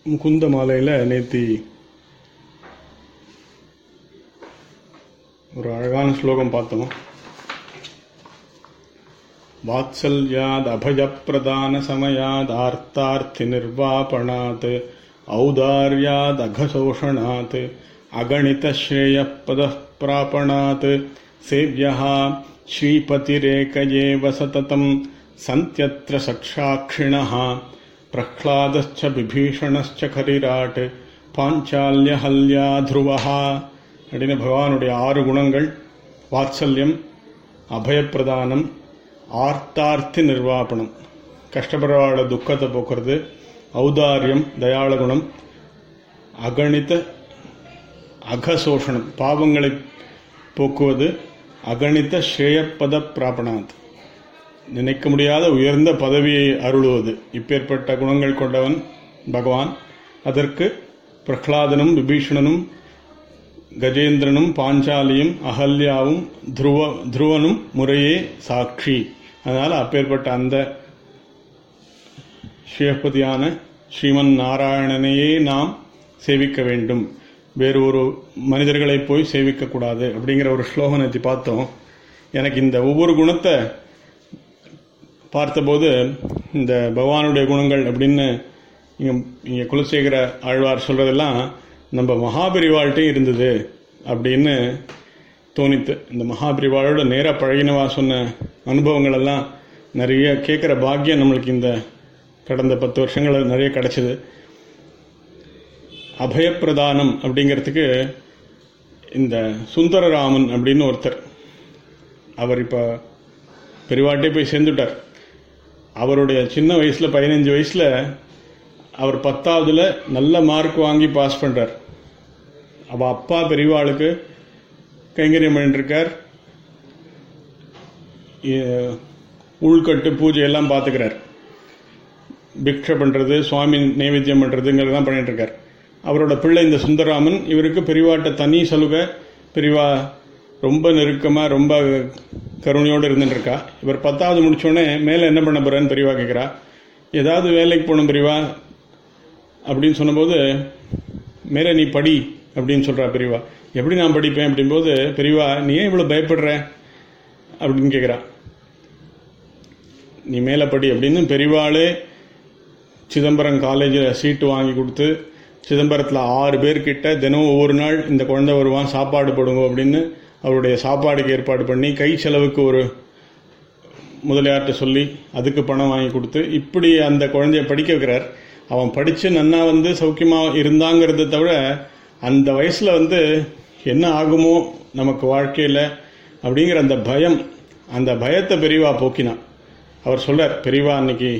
முகுந்த மாலையில் நேத்தி ஒரு அழகான ஸ்லோகம் பார்த்தோம். வாத்சல்யாத் அபயப்பிரதான சமயாத் ஆர்த்தார்த்தி நிர்வாபணாத் ஔதார்யாத் அகசோஷணாத் அகணித ஸ்ரேயப்பத பிராபணாத் சேவ்யः ஸ்ரீபதிரேகயேவ சததம் சந்த்யத்ர சக்ஷாக்ஷிணः பிரஹ்லாதஸ்ச விபீஷணஸ்ச கரிராட் பாஞ்சால்யஹல்யா த்ருவஹா அப்படின்னு பகவானுடைய 6 குணங்கள்: வாத்சல்யம், அபயப்பிரதானம், ஆர்த்தார்த்தி நிர்வாபணம், கஷ்டப்படுறவாட துக்கத்தை போக்குறது, ஔதாரியம், தயாள குணம், அகணித அகசோஷணம், பாவங்களை போக்குவது, அகணித ஸ்ரேயப்பத பிராபணாத், நினைக்க முடியாத உயர்ந்த பதவியை அருளுவது. இப்பேற்பட்ட குணங்கள் கொண்டவன் பகவான். அதற்கு பிரஹ்லாதனும் விபீஷணனும் கஜேந்திரனும் பாஞ்சாலியும் அகல்யாவும் துருவனும் முறையே சாட்சி. அதனால் அப்பேற்பட்ட அந்த ஸ்ரீபதியான ஸ்ரீமன் நாராயணனையே நாம் சேவிக்க வேண்டும், வேறு ஒரு மனிதர்களை போய் சேவிக்கக்கூடாது அப்படிங்கிற ஒரு ஸ்லோகம் நேற்று பார்த்தோம். எனக்கு இந்த ஒவ்வொரு குணத்தை பார்த்தபோது இந்த பகவானுடைய குணங்கள் அப்படின்னு இங்கே குலசேகர ஆழ்வார் சொல்றதெல்லாம் நம்ம மகாபெரிவாள்கிட்டையும் இருந்தது அப்படின்னு தோணித்து. இந்த மகாபெரிவாளோட நேராக பழகினவா சொன்ன அனுபவங்கள் எல்லாம் நிறைய கேட்குற பாக்கியம் நம்மளுக்கு இந்த கடந்த 10 வருஷங்கள் நிறைய கிடைச்சது. அபயப்பிரதானம் அப்படிங்கிறதுக்கு இந்த சுந்தரராமன் அப்படின்னு ஒருத்தர், அவர் இப்போ பெரிவாட்டே போய் சேர்ந்துட்டார். அவருடைய சின்ன வயசில் 15 வயசில் அவர் 10ஆவதுல நல்ல மார்க் வாங்கி பாஸ் பண்ணுறார். அவள் அப்பா பெரியவாளுக்கு கைங்கரியம் பண்ணிட்டுருக்கார், உள்கட்டு பூஜை எல்லாம் பார்த்துக்கிறார், பிக்ஷை பண்ணுறது, சுவாமி நைவேத்தியம் பண்ணுறதுங்கிறதான் பண்ணிட்டுருக்கார். அவரோட பிள்ளை இந்த சுந்தரராமன், இவருக்கு பெரியவாட்ட தனி சலுகை, பெரியவா ரொம்ப நெருக்கமாக ரொம்ப கருணையோடு இருந்துட்டுருக்கா. இவர் 10ஆவது முடித்தோடனே மேலே என்ன பண்ண போகிறான்னு பெரியவா கேட்குறா. ஏதாவது வேலைக்கு போகணும் பெரியவா அப்படின்னு சொன்னபோது, மேலே நீ படி அப்படின்னு சொல்கிறா பெரியவா. எப்படி நான் படிப்பேன் அப்படின்போது, பெரியவா நீ ஏன் இவ்வளோ பயப்படுற அப்படின்னு கேட்குறா. நீ மேலே படி அப்படின்னு பெரியவாளே சிதம்பரம் காலேஜில் சீட்டு வாங்கி கொடுத்து, சிதம்பரத்தில் 6 பேர்கிட்ட தினம் ஒவ்வொரு நாள் இந்த குழந்தை வருவான், சாப்பாடு போடுங்க அப்படின்னு அவருடைய சாப்பாடுக்கு ஏற்பாடு பண்ணி, கை செலவுக்கு ஒரு முதலியார்கிட்ட சொல்லி அதுக்கு பணம் வாங்கி கொடுத்து, இப்படி அந்த குழந்தைய படிக்க வைக்கிறார். அவன் படித்து நன்னா சௌக்கியமாக இருந்தாங்கிறத தவிர, அந்த வயசில் என்ன ஆகுமோ நமக்கு வாழ்க்கையில் அப்படிங்கிற அந்த பயம், அந்த பயத்தை பெரியவா போக்கினான். அவர் சொல்றார், பெரியவா அன்னைக்கு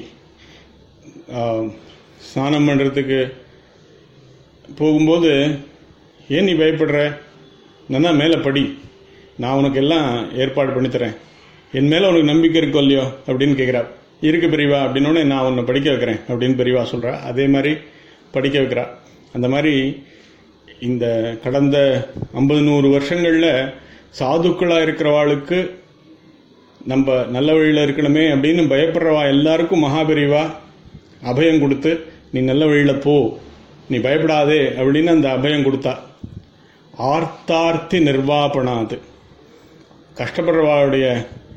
ஸ்நானம் பண்ணுறதுக்கு போகும்போது, ஏன் நீ பயப்படுற, நன்னா மேலே படி, நான் உனக்கு எல்லாம் ஏற்பாடு பண்ணித்தரேன், என் மேலே உனக்கு நம்பிக்கை இருக்கோ இல்லையோ அப்படின்னு கேட்குறார். இருக்கு பெரியவா அப்படின்னோடனே நான் உன்னை படிக்க வைக்கிறேன் அப்படின்னு பெரியவா சொல்கிறா. அதே மாதிரி படிக்க வைக்கிறா. அந்த மாதிரி இந்த கடந்த 50-100 வருஷங்களில் சாதுக்களாக இருக்கிறவாளுக்கு நம்ம நல்ல வழியில் இருக்கணுமே அப்படின்னு பயப்படுறவா எல்லாருக்கும் மகாபெரிவா அபயம் கொடுத்து, நீ நல்ல வழியில் போ, நீ பயப்படாதே அப்படின்னு அந்த அபயம் கொடுத்தா. ஆர்த்தார்த்தி நிர்வாபணாது, கஷ்டப்படுறவாளுடைய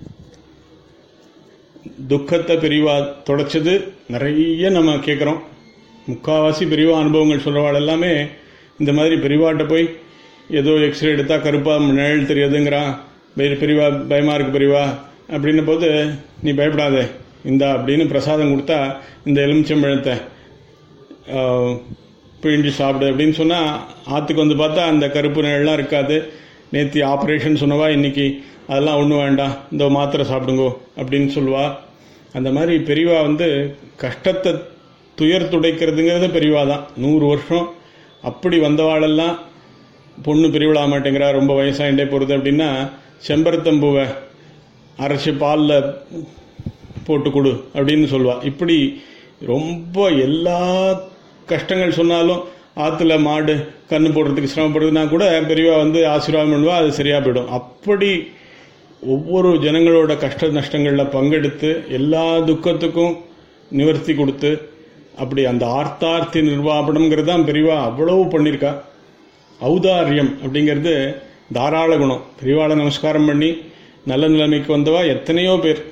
துக்கத்தை பெரியவா தொடச்சது நிறைய நம்ம கேட்குறோம். முக்கால்வாசி பெரியவா அனுபவங்கள் சொல்கிறவாள் எல்லாமே இந்த மாதிரி பெரியவாட்ட போய் ஏதோ எக்ஸ்ரே எடுத்தால் கருப்பாக நிழல் தெரியாதுங்கிறான், பெரியவா பயமாக இருக்கு பெரியவா அப்படின்ன போது, நீ பயப்படாதே இந்தா அப்படின்னு பிரசாதம் கொடுத்தா, இந்த எலுமிச்சம்பழத்தை பிழிஞ்சு சாப்பிடு அப்படின்னு சொன்னால், ஆற்றுக்கு பார்த்தா அந்த கருப்பு நிழல்லாம் இருக்காது. நேற்று ஆப்ரேஷன் சொன்னவா இன்னைக்கு அதெல்லாம் ஒன்றும் வேண்டாம், இந்த மாத்திரை சாப்பிடுங்கோ அப்படின்னு சொல்லுவா. அந்த மாதிரி பெரியவா கஷ்டத்தை துயர் துடைக்கிறதுங்கிறது பெரியவா தான். 100 வருஷம் அப்படி வந்தவாளெல்லாம் பொண்ணு பெரியவளா மாட்டேங்கிறா, ரொம்ப வயசாகிட்டே போகிறது அப்படின்னா, செம்பருத்தம்பூவை அரைச்சி பாலில் போட்டு கொடு அப்படின்னு சொல்லுவா. இப்படி ரொம்ப எல்லா கஷ்டங்கள் சொன்னாலும், ஆற்றுல மாடு கண்ணு போடுறதுக்கு சிரமப்படுறதுனா கூட பெரியவா ஆசீர்வாதம் பண்ணுவா, அது சரியாக போயிடும். அப்படி ஒவ்வொரு ஜனங்களோட கஷ்ட நஷ்டங்களில் பங்கெடுத்து எல்லா துக்கத்துக்கும் நிவர்த்தி கொடுத்து அப்படி அந்த ஆர்த்தார்த்தி நிர்வாபணம்ங்கிறது தான் பெரியவா அவ்வளவு பண்ணியிருக்கா. ஔதாரியம் அப்படிங்கிறது தாராள குணம். பெரியவாளை நமஸ்காரம் பண்ணி நல்ல நிலைமைக்கு வந்தவா எத்தனையோ பேர்.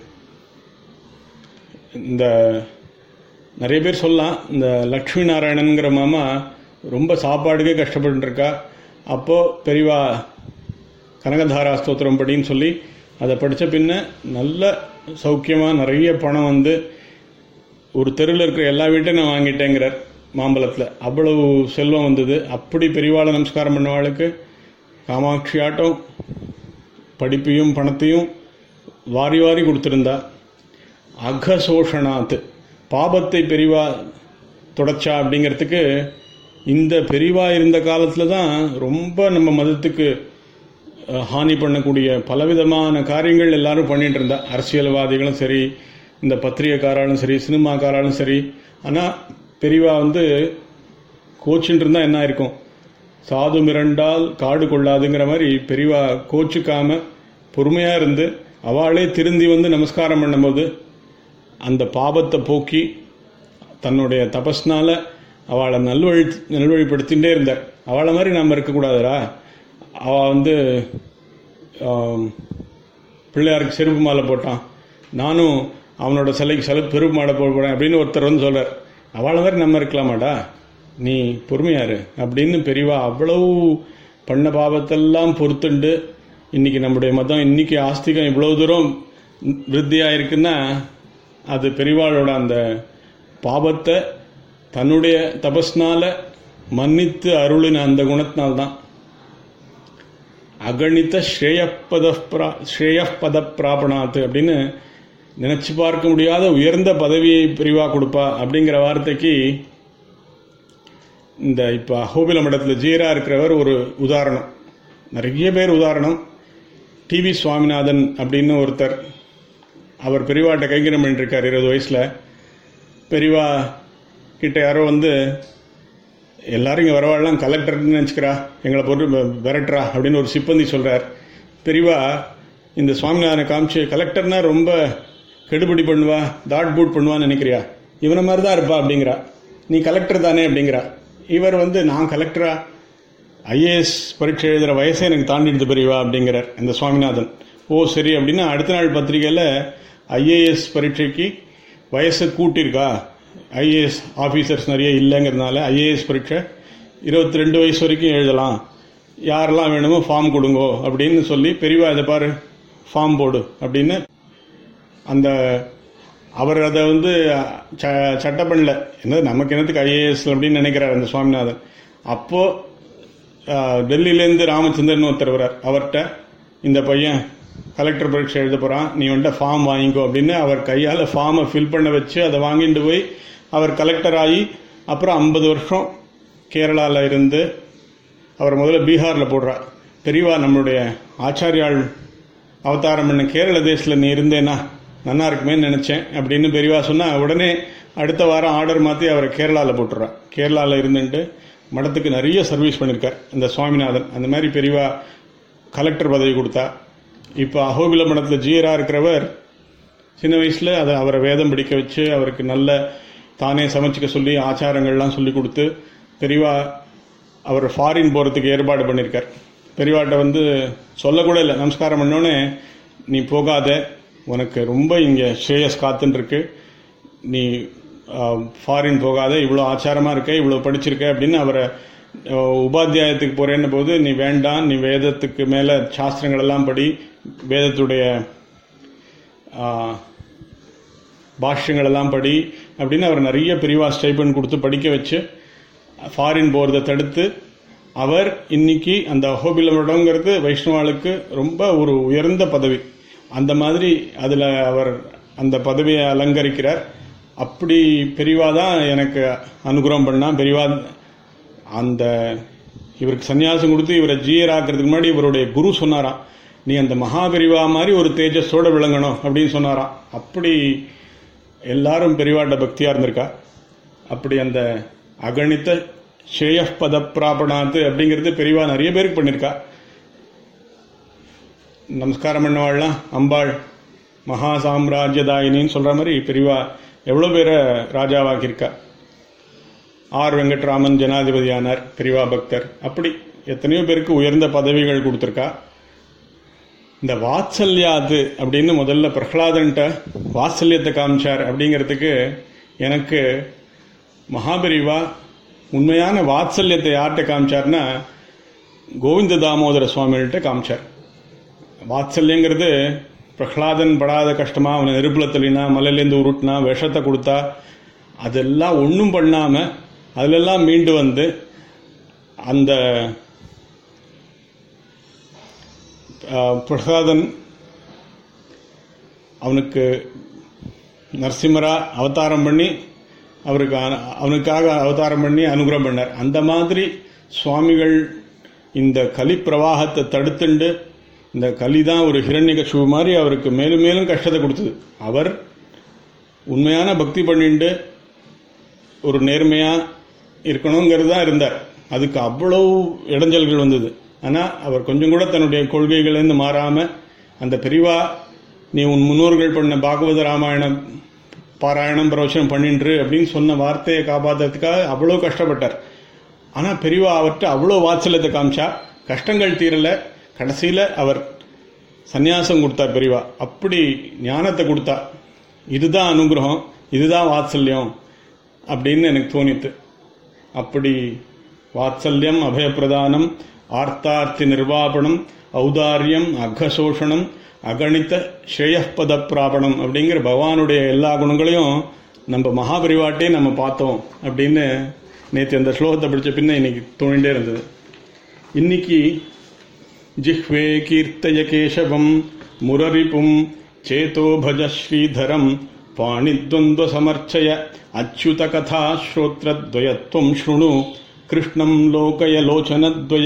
இந்த நிறைய பேர் சொல்லலாம், இந்த லக்ஷ்மி நாராயணன்கிற மாமா ரொம்ப சாப்பாடுக்கே கஷ்டப்பட்டுருக்கா. அப்போது பெரியவா கனகதாரா ஸ்தோத்திரம் படின்னு சொல்லி அதை படித்த பின்ன நல்ல சௌக்கியமாக நிறைய பணம் வந்து ஒரு தெருவில் இருக்கிற எல்லா வீட்டையும் நான் வாங்கிட்டேங்கிறார் மாம்பலத்தில். அவ்வளவு செல்வம் வந்தது. அப்படி பெரியவாளை நமஸ்காரம் பண்ணவாளுக்கு காமாட்சி ஆட்டம் படிப்பையும் பணத்தையும் வாரி வாரி கொடுத்துருந்தா. அகசோஷனாத்து பாபத்தை பெரியவா தொடச்சா அப்படிங்கிறதுக்கு இந்த பெரியவா இருந்த காலத்தில் தான் ரொம்ப நம்ம மதத்துக்கு ஹானி பண்ணக்கூடிய பலவிதமான காரியங்கள் எல்லாரும் பண்ணிட்டு இருந்தா. அரசியல்வாதிகளும் சரி, இந்த பத்திரிகைக்காராலும் சரி, சினிமாக்காராலும் சரி. ஆனால் பெரியவா வந்து கோச்சின்னு இருந்தால் என்ன இருக்கும், சாது மிரண்டால் காடு கொள்ளாதுங்கிற மாதிரி பெரியவா கோச்சுக்காம பொறுமையாக இருந்து அவளே திருந்தி வந்து நமஸ்காரம் பண்ணும்போது அந்த பாபத்தை போக்கி தன்னுடைய தபஸ்னால அவளை நல்வழிப்படுத்திகிட்டே இருந்தார். அவளை மாதிரி நம்ம இருக்கக்கூடாதுரா. அவள் வந்து பிள்ளையாருக்கு செருப்பு மாலை போட்டான், நானும் அவனோட சிலைக்கு செருப்பு மாலை போடுறேன் அப்படின்னு ஒருத்தர் வந்து சொல்கிறார். அவளை மாதிரி நம்ம இருக்கலாமாடா, நீ பொறுமையாரு அப்படின்னு பெரியவா அவ்வளவு பண்ண பாவத்தெல்லாம் பொறுத்துண்டு இன்னைக்கு நம்முடைய மதம், இன்னைக்கு ஆஸ்திகம் இவ்வளவு தூரம் விருத்தியாக இருக்குன்னா அது பெரியவாளோட அந்த பாபத்தை தன்னுடைய தபஸ்னால மன்னித்து அருளின அந்த குணத்தினால்தான். அகணித ஸ்ரேயப்பத பிராபணாத்து அப்படின்னு நினைச்சு பார்க்க முடியாத உயர்ந்த பதவியை பெரியவா கொடுப்பா அப்படிங்கிற வார்த்தைக்கு இந்த இப்போ அஹோபில மடத்தில் ஜீரா இருக்கிறவர் ஒரு உதாரணம். நிறைய பேர் உதாரணம். டிவி சுவாமிநாதன் அப்படின்னு ஒருத்தர், அவர் பெரியவாட்ட கைங்கரம் பண்ணிருக்கார் 20 வயசில். பெரியவா கிட்ட யாரோ வந்து எல்லாரும் இங்கே வரவாழலாம் கலெக்டர்னு நினச்சிக்கிறா, எங்களை போட்டு விரட்டுறா அப்படின்னு ஒரு சிப்பந்தி சொல்கிறார். பெரியவா இந்த சுவாமிநாதனை காமிச்சு, கலெக்டர்னா ரொம்ப கெடுபடி பண்ணுவா, தாட் பூட் பண்ணுவான்னு நினைக்கிறியா, இவனை மாதிரி தான் இருப்பா அப்படிங்கிறா. நீ கலெக்டர் தானே அப்படிங்கிறா. இவர் வந்து நான் கலெக்டரா, ஐஏஎஸ் பரீட்சை எழுதுகிற வயசே எனக்கு தாண்டிடுது பெரியவா அப்படிங்கிறார் இந்த சுவாமிநாதன். ஓ சரி அப்படின்னா அடுத்த நாள் பத்திரிகையில் ஐஏஎஸ் பரீட்சைக்கு வயசை கூட்டியிருக்கா, ஐஏஎஸ் ஆஃபீஸர்ஸ் நிறைய இல்லைங்கிறதுனால ஐஏஎஸ் பரீட்சை 22 வயசு வரைக்கும் எழுதலாம், யாரெல்லாம் வேணுமோ ஃபார்ம் கொடுங்கோ அப்படின்னு சொல்லி பெரியவா இதை பாரு ஃபார்ம் போடு அப்படின்னு அந்த அவர் அதை வந்து சட்டம் பண்ணல. என்ன நமக்கு என்னத்துக்கு ஐஏஎஸ் அப்படின்னு நினைக்கிறார் அந்த சுவாமிநாதன். அப்போது டெல்லியிலேருந்து ராமச்சந்திரன் ஒருத்தர் வர்றார். அவர்கிட்ட இந்த பையன் கலெக்டர் பரீட்சை எழுத போகிறான், நீ வந்துட்டு ஃபார்ம் வாங்கிக்கோ அப்படின்னு அவர் கையால் ஃபார்மை ஃபில் பண்ண வச்சு அதை வாங்கிட்டு போய் அவர் கலெக்டர் ஆகி அப்புறம் 50 வருஷம் கேரளாவில் இருந்து அவர் முதல்ல பீகாரில் போடுறார். பெரியவா நம்மளுடைய ஆச்சாரியால் அவதாரம் பண்ண கேரள தேசத்தில் நீ இருந்தேன்னா நல்லா இருக்குமேன்னு நினச்சேன் அப்படின்னு பெரியவா சொன்னால் உடனே அடுத்த வாரம் ஆர்டர் மாற்றி அவரை கேரளாவில் போட்டுறா. கேரளாவில் இருந்துட்டு மடத்துக்கு நிறைய சர்வீஸ் பண்ணியிருக்கார் இந்த சுவாமிநாதன். அந்த மாதிரி பெரியவா கலெக்டர் பதவி கொடுத்தா. இப்போ அஹோபில மடத்தில் ஜீரா இருக்கிறவர் சின்ன வயசில் அதை அவரை வேதம் படிக்க வச்சு அவருக்கு நல்ல தானே சமைச்சிக்க சொல்லி ஆச்சாரங்கள்லாம் சொல்லி கொடுத்து பெரியவா அவர் ஃபாரின் போகிறதுக்கு ஏற்பாடு பண்ணியிருக்கார். பெரியவாட்ட வந்து சொல்லக்கூட இல்லை, நமஸ்காரம் பண்ணோன்னே நீ போகாத, உனக்கு ரொம்ப இங்கே ஸ்ரேயஸ் காத்துன்னு நீ ஃபாரின் போகாத, இவ்வளோ ஆச்சாரமாக இருக்க, இவ்வளோ படிச்சிருக்க அப்படின்னு அவரை உபாத்தியாயத்துக்கு போகிறேன்ன போது நீ வேண்டாம், நீ வேதத்துக்கு மேலே சாஸ்திரங்கள் எல்லாம் படி, வேதத்துடைய பாஷ்யங்கள் எல்லாம் படி அப்படின்னு அவர் நிறைய பெரியவா ஸ்டைபன் கொடுத்து படிக்க வச்சு ஃபாரின் போகிறத தடுத்து அவர் இன்னைக்கு அந்த அஹோபில மடங்கிறது வைஷ்ணவாளுக்கு ரொம்ப ஒரு உயர்ந்த பதவி. அந்த மாதிரி அதில் அவர் அந்த பதவியை அலங்கரிக்கிறார். அப்படி பெரியவா தான் எனக்கு அனுகிரகம் பண்ணா. பெரியவா அந்த இவருக்கு சன்னியாசம் கொடுத்து இவரை ஜீயராக்கிறதுக்கு முன்னாடி இவருடைய குரு சொன்னாராம், நீ அந்த மகாபெரிவா மாதிரி ஒரு தேஜஸோட விளங்கணும் அப்படின்னு சொன்னாராம். அப்படி எல்லாரும் பெரியவாட்ட பக்தியாக இருந்திருக்கா. அப்படி அந்த அகணித ஸ்ரேயப்பத பிராபணாத்து அப்படிங்கிறது பெரியவா நிறைய பேருக்கு பண்ணியிருக்கா. நமஸ்காரம் பண்ணவாள்லாம் அம்பாள் மகா சாம்ராஜ்யதாயினின்னு சொல்கிற மாதிரி பெரியவா எவ்வளோ பேரை ராஜாவாக்கியிருக்கா. ஆர் வெங்கட்ராமன் ஜனாதிபதியானார், பெரியவா பக்தர். அப்படி எத்தனையோ பேருக்கு உயர்ந்த பதவிகள் கொடுத்துருக்கா. இந்த வாத்சல்யாது அப்படின்னு முதல்ல பிரகலாதன்ட்ட வாத்சல்யத்தை காமிச்சார் அப்படிங்கிறதுக்கு எனக்கு மகாபெரிவா உண்மையான வாத்சல்யத்தை யார்கிட்ட காமிச்சார்னா கோவிந்த தாமோதர சுவாமிகள்கிட்ட காமிச்சார். வாத்சல்யங்கிறது பிரகலாதன் படாத கஷ்டமா அவனை நெருப்புல தள்ளினா, மலையிலேருந்து உருட்டினா, விஷத்தை கொடுத்தா, அதெல்லாம் ஒன்றும் பண்ணாம அதிலெல்லாம் மீண்டு வந்து அந்த பிரகலாதன் அவனுக்கு நரசிம்மரா அவதாரம் பண்ணி அவனுக்காக அவதாரம் பண்ணி அனுகிரகம் பண்ணார். அந்த மாதிரி சுவாமிகள் இந்த கலி பிரவாகத்தை தடுத்துண்டு, இந்த கலி தான் ஒரு ஹிரண்யகசிபு மாதிரி அவருக்கு மேலும் மேலும் கஷ்டத்தை கொடுத்தது. அவர் உண்மையான பக்தி பண்ணிட்டு ஒரு நேர்மையா இருக்கணுங்கிறது தான் இருந்தார். அதுக்கு அவ்வளவு இடைஞ்சல்கள் வந்தது. ஆனால் அவர் கொஞ்சம் கூட தன்னுடைய கொள்கைகளிலிருந்து மாறாம அந்த பெரியவா நீ உன் முன்னோர்கள் பண்ண பாகவத ராமாயணம் பாராயணம் பிரவச்சனம் பண்ணின்று அப்படின்னு சொன்ன வார்த்தையை காப்பாற்றுறதுக்காக அவ்வளோ கஷ்டப்பட்டார். ஆனால் பெரியவா அவர்கிட்ட அவ்வளோ வாத்சல்யத்தை காமிச்சா, கஷ்டங்கள் தீரல. கடைசியில் அவர் சந்நியாசம் கொடுத்தார் பெரியவா. அப்படி ஞானத்தை கொடுத்தா. இதுதான் அனுகிரகம், இதுதான் வாத்சல்யம் அப்படின்னு எனக்கு தோணித்து. அப்படி வாத்சல்யம், அபயப்பிரதானம், ஆர்த்தார்த்தி நிர்வாபணம், ஔதாரியம், அகசோஷணம், அகணித்த ஸ்ரேயப்பத பிராபணம் அப்படிங்கிற பகவானுடைய எல்லா குணங்களையும் நம்ம மகாபரிவாட்டே நம்ம பார்த்தோம் அப்படின்னு நேற்று அந்த ஸ்லோகத்தை படித்த பின்ன இன்னைக்கு தோணிண்டே இருந்தது. இன்னைக்கு ஜிஹ்வே கீர்த்தய கேசவம் முரரிபும் சேதோ பஜ ஸ்ரீதரம் பாணித்வந்த்வ சமர்ச்சய அச்சுத கதா ஸ்ரோத்ரத்வயத்வம் ஸ்ருணு கிருஷ்ணம் லோகய லோச்சனத்வய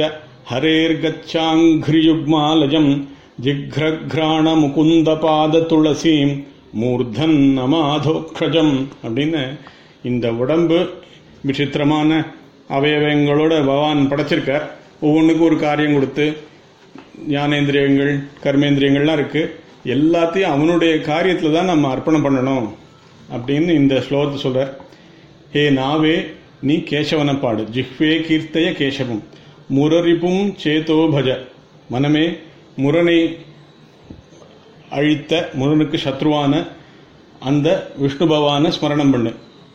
ஹரேர்கச்சாங்கிரியுக்மாலஜம் ஜிக்ரக்ராண முகுந்த பாத துளசீம் மூர்தன் நமாதோக்ஷஜம் அப்படின்னு இந்த உடம்பு விசித்திரமான அவயவங்களோட பகவான் படைச்சிருக்கார். ஒவ்வொன்றுக்கும் ஒரு காரியம் கொடுத்து ஞானேந்திரியங்கள் கர்மேந்திரியங்கள்லாம் இருக்கு. எல்லாத்தையும் அவனுடைய காரியத்தில் தான் நம்ம அர்ப்பணம் பண்ணணும் அப்படின்னு இந்த ஸ்லோகத்தை சொல்றார். ஹே நாவே நீ கேசவனை பாடு, ஜிஹ்வே கீர்த்தய கேசவம் முரரிப்பும் சேதோ பஜ, மனமே முரனை அழித்த முரனுக்கு சத்ருவான அந்த விஷ்ணு பகவான ஸ்மரணம் பண்ணு.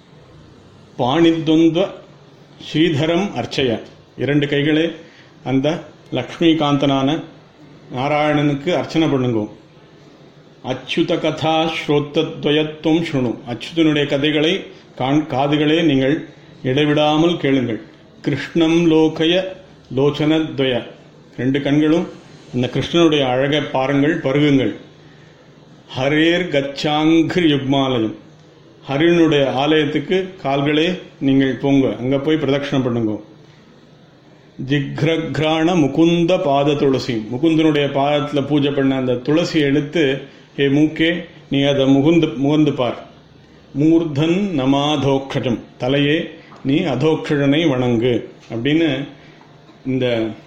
பாணித்வந்த்வ ஸ்ரீதரம் அர்ச்சய, இரண்டு கைகளே அந்த லக்ஷ்மிகாந்தனான நாராயணனுக்கு அர்ச்சனை பண்ணுங்க. அச்சுத கதா ஸ்ரோத்தத்வயத்துவம் ஸ்ருணு, அச்சுதனுடைய கதைகளை காதுகளே நீங்கள் இடைவிடாமல் கேளுங்கள். கிருஷ்ணம் லோகய லோச்சனத்வய, ரெண்டு கண்களும் அந்த கிருஷ்ணனுடைய அழகை பாருங்கள், பருகுங்கள். ஹரேர் கச்சாங்கிரி யுக்மாலயம், ஹரினுடைய ஆலயத்துக்கு கால்களே நீங்கள் போங்க, அங்க போய் பிரதட்சணம் பண்ணுங்க. ஜிக்ரக்ராண முகுந்த பாத துளசி, முகுந்தனுடைய பாதத்துல பூஜை பண்ண அந்த துளசியை எடுத்து, ஹே மூக்கே நீ அதை முகந்து பார். மூர்தன் நமாதோக்ஷஜம், தலையே நீ அதோக்ஷனை வணங்கு அப்படின்னு இந்த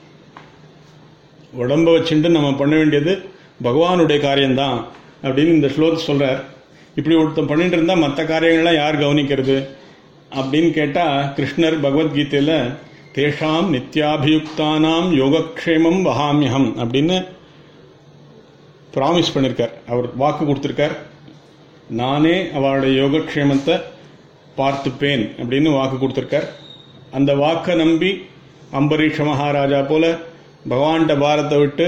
உடம்ப வச்சுட்டு நம்ம பண்ண வேண்டியது பகவானுடைய காரியம்தான் அப்படின்னு இந்த ஸ்லோகத்தை சொல்றார். இப்படி ஒருத்தன் பண்ணிட்டு இருந்தா மற்ற காரியங்கள்லாம் யார் கவனிக்கிறது அப்படின்னு கேட்டா, கிருஷ்ணர் பகவத்கீதையில தேஷாம் நித்யாபியுக்தானாம் யோகக்ஷேமம் வகாமியகம் அப்படின்னு ப்ராமிஸ் பண்ணிருக்கார். அவர் வாக்கு கொடுத்திருக்கார். நானே அவளுடைய யோகக்ஷேமத்தை பார்த்துப்பேன் அப்படின்னு வாக்கு கொடுத்திருக்கார். அந்த வாக்கை நம்பி அம்பரீஷ மகாராஜா போல பகவான்கிட்ட பாரத்தை விட்டு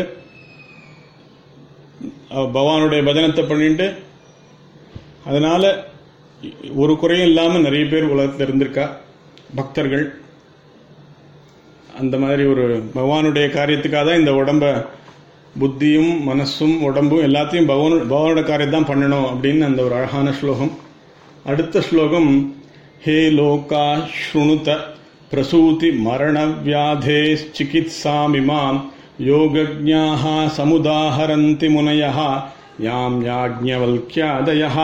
பகவானுடைய பஜனத்தை பண்ணிட்டு, அதனால ஒரு குறையும் இல்லாம நிறைய பேர் உலகத்தில் இருந்திருக்கா பக்தர்கள். அந்த மாதிரி ஒரு பகவானுடைய காரியத்துக்காக தான் இந்த உடம்ப, புத்தியும் மனசும் உடம்பும் எல்லாத்தையும் பகவானோட காரியத்தை தான் பண்ணணும் அப்படின்னு அந்த ஒரு அழகான ஸ்லோகம். அடுத்த ஸ்லோகம், ஹே லோகா ஸ்ருணுத பிரசூதி மரண வியாதே சிகித்சாமிமாம் யோகஜ்ஞாஹ சமுதாஹரந்தி முனயஹ யாம் யாஜ்ஞவல்க்யாதயஹ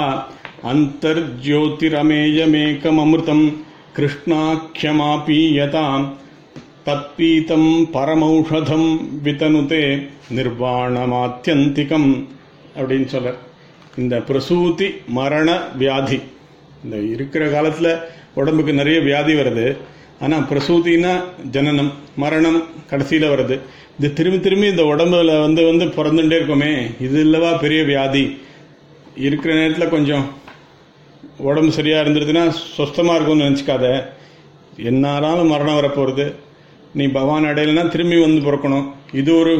அந்தர்ஜ்யோதிரமேயமேகமமிருதம் கிருஷ்ணாக்ஷமாபீயதாம் தத்பீதம் பரமௌஷதம் விதனுதே நிர்வாணமாத்யந்திகம் அப்படின்னு சொல்ற. இந்த பிரசூதி மரண வியாதி, இந்த இருக்கிற காலத்தில் உடம்புக்கு நிறைய வியாதி வருது. ஆனால் பிரசூதினா ஜனனம், மரணம் கடைசியில் வருது. இது திரும்பி திரும்பி இந்த உடம்புல வந்து பிறந்துட்டே இருக்கோமே, இது இல்லவா பெரிய வியாதி? இருக்கிற நேரத்தில் கொஞ்சம் உடம்பு சரியாக இருந்துருதுன்னா சொஸ்தமாக இருக்கும்னு நினச்சிக்காத. என்னாலும் மரணம் வரப்போகிறது. நீ பகவான் அடையலைன்னா திரும்பி வந்து பிறக்கணும். இது ஒரு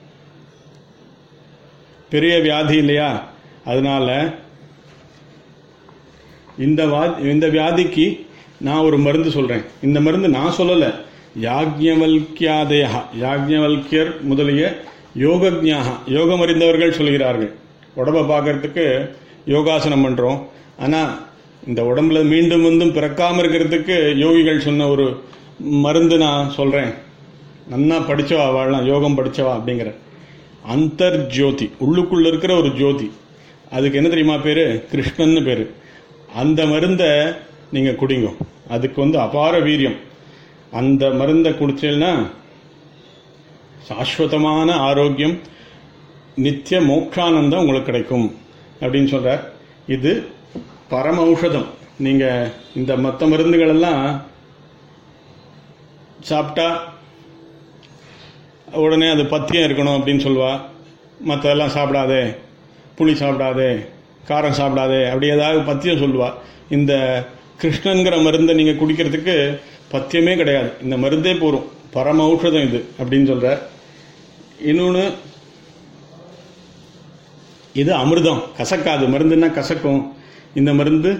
பெரிய வியாதி இல்லையா? அதனால இந்த வியாதிக்கு நான் ஒரு மருந்து சொல்றேன். இந்த மருந்து நான் சொல்லலை, யாக்ஞவல்கியாதேயா, யாக்ஞவல்கியர் முதலிய யோகஜ்ஞாக, யோகம் அறிந்தவர்கள் சொல்கிறார்கள். உடம்பை பார்க்கறதுக்கு யோகாசனம் பண்றோம், ஆனா இந்த உடம்புல மீண்டும் மீண்டும் பிறக்காம இருக்கிறதுக்கு யோகிகள் சொன்ன ஒரு மருந்து நான் சொல்றேன். நன்னா படிச்சவா வாழலாம், யோகம் படிச்சவா அப்படிங்கிற அந்தர் ஜோதி, உள்ளுக்குள்ள இருக்கிற ஒரு ஜோதி. அதுக்கு என்ன தெரியுமா பேரு? கிருஷ்ணன்னு பேரு. அந்த மருந்தை நீங்க குடிங்க. அதுக்கு அபார வீரியம். அந்த மருந்தை குடிச்சேன்னா சாஸ்வதமான ஆரோக்கியம், நித்திய மோட்சானந்தம் உங்களுக்கு கிடைக்கும் அப்படின்னு சொல்ற. இது பரம ஔஷதம். நீங்க இந்த மற்ற மருந்துகள் எல்லாம் சாப்பிட்டா உடனே அது பத்தியம் இருக்கணும் அப்படின்னு சொல்லுவா. மற்றதெல்லாம் சாப்பிடாதே, புளி சாப்பிடாதே, காரம் சாப்பிடாதே, அப்படி ஏதாவது பத்தியம் சொல்லுவா. இந்த கிருஷ்ணன்கிற மருந்தை நீங்க குடிக்கிறதுக்கு பத்தியமே கிடையாது. இந்த மருந்தே போரும், பரம ஔஷதம் இது அப்படின்னு சொல்ற. இன்னொன்று, இது அமிர்தம், கசக்காது. மருந்துன்னா கசக்கும், இந்த மருந்து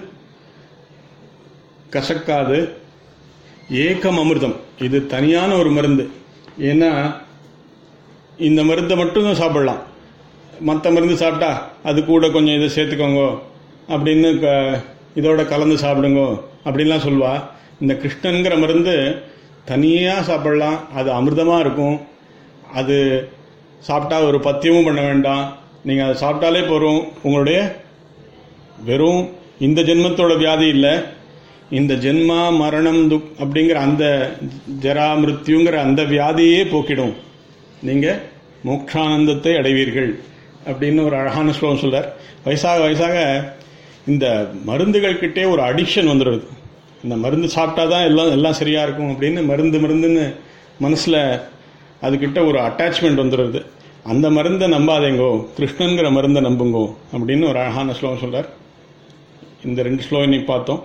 கசக்காது. ஏகம் அமிர்தம், இது தனியான ஒரு மருந்து. ஏன்னா இந்த மருந்தை மட்டும் சாப்பிடலாம், மற்ற மருந்து சாப்பிட்டா அது கூட கொஞ்சம் இதை சேர்த்துக்கோங்க அப்படின்னு இதோட கலந்து சாப்பிடுங்க அப்படின்லாம் சொல்லுவா. இந்த கிருஷ்ணன்கிற மருந்து தனியாக சாப்பிடலாம், அது அமிர்தமாக இருக்கும். அது சாப்பிட்டா ஒரு பத்தியமும் பண்ண வேண்டாம், நீங்கள் அதை சாப்பிட்டாலே போகிறோம். உங்களுடைய வெறும் இந்த ஜென்மத்தோட வியாதி இல்லை, இந்த ஜென்மா மரணம் அப்படிங்கிற அந்த ஜரா மிருத்யுங்கிற அந்த வியாதியே போக்கிடும். நீங்கள் மோட்சானந்தத்தை அடைவீர்கள் அப்படின்னு ஒரு அழகான ஸ்லோகம் சொல்றார். வயசாக வயசாக இந்த மருந்துகள் கிட்டே ஒரு அடிக்ஷன் வந்துடுது. இந்த மருந்து சாப்பிட்டாதான் எல்லாம் சரியா இருக்கும் அப்படின்னு மருந்துன்னு மனசுல அதுகிட்ட ஒரு அட்டாச்மெண்ட் வந்துடுது. அந்த மருந்தை நம்பாதேங்கோ, கிருஷ்ணன்கிற மருந்தை நம்புங்கோ அப்படின்னு ஒரு அழகான ஸ்லோகம் சொல்றார். இந்த 2 ஸ்லோகம் இன்னைக்கு பார்த்தோம்.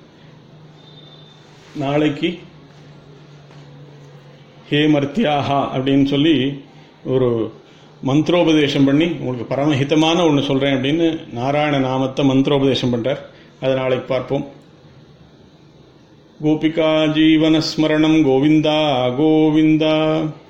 நாளைக்கு ஹே மர்த்தியாஹா அப்படின்னு சொல்லி ஒரு மந்திரோபதேசம் பண்ணி உங்களுக்கு பரமஹிதமான ஒன்று சொல்றேன் அப்படின்னு நாராயண நாமத்தை மந்திரோபதேசம் பண்றார். அதை நாளைக்கு பார்ப்போம். கோபிகா ஜீவன ஸ்மரணம் கோவிந்தா கோவிந்தா.